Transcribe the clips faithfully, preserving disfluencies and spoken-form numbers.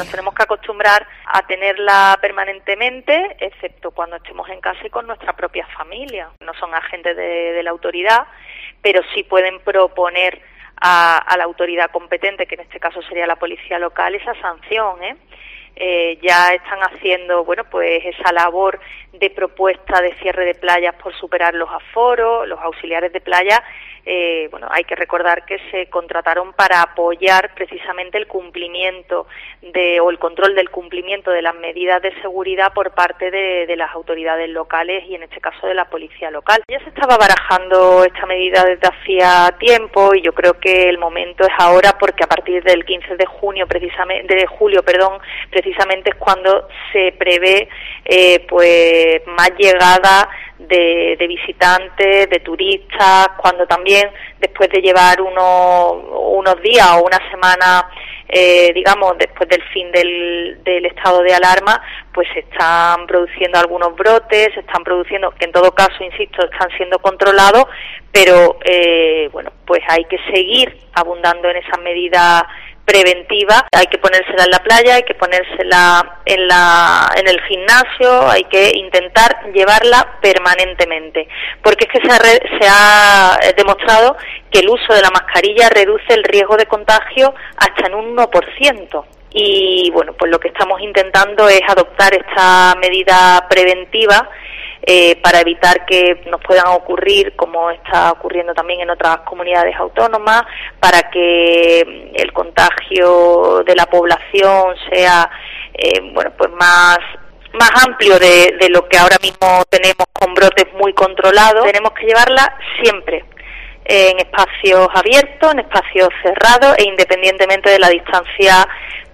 Nos tenemos que acostumbrar a tenerla permanentemente, excepto cuando estemos en casa y con nuestra propia familia. No son agentes de, de la autoridad, pero sí pueden proponer a, a la autoridad competente, que en este caso sería la policía local, esa sanción, ¿eh? Eh, ya están haciendo, bueno, pues esa labor de propuesta de cierre de playas por superar los aforos. Los auxiliares de playa, eh, bueno, hay que recordar que se contrataron para apoyar precisamente el cumplimiento de o el control del cumplimiento de las medidas de seguridad por parte de, de las autoridades locales y en este caso de la policía local. Ya se estaba barajando esta medida desde hacía tiempo y yo creo que el momento es ahora, porque a partir del quince de junio precisamente de julio, perdón, precisamente es cuando se prevé eh, pues más llegada de, de visitantes, de turistas, cuando también después de llevar unos, unos días o una semana, eh, digamos, después del fin del, del estado de alarma, pues se están produciendo algunos brotes, se están produciendo, que en todo caso, insisto, están siendo controlados, pero eh, bueno, pues hay que seguir abundando en esas medidas preventiva. Hay que ponérsela en la playa, hay que ponérsela en la en el gimnasio, hay que intentar llevarla permanentemente, porque es que se ha, re, se ha demostrado que el uso de la mascarilla reduce el riesgo de contagio hasta en un uno por ciento. Y bueno, pues lo que estamos intentando es adoptar esta medida preventiva Eh, para evitar que nos puedan ocurrir, como está ocurriendo también en otras comunidades autónomas, para que el contagio de la población sea eh, bueno, pues más más amplio de, de lo que ahora mismo tenemos, con brotes muy controlados. Tenemos que llevarla siempre en espacios abiertos, en espacios cerrados e independientemente de la distancia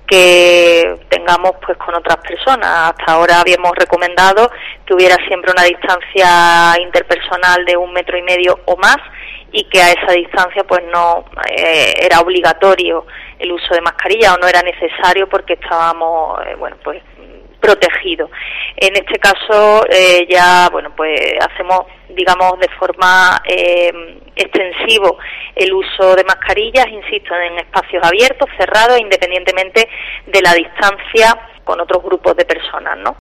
que tengamos pues con otras personas. Hasta ahora habíamos recomendado que hubiera siempre una distancia interpersonal de un metro y medio o más y que a esa distancia pues no eh, era obligatorio el uso de mascarilla o no era necesario porque estábamos eh, bueno pues protegidos. En este caso eh, ya bueno pues hacemos digamos de forma eh, extensivo el uso de mascarillas, insisto, en espacios abiertos, cerrados, independientemente de la distancia con otros grupos de personas, ¿no?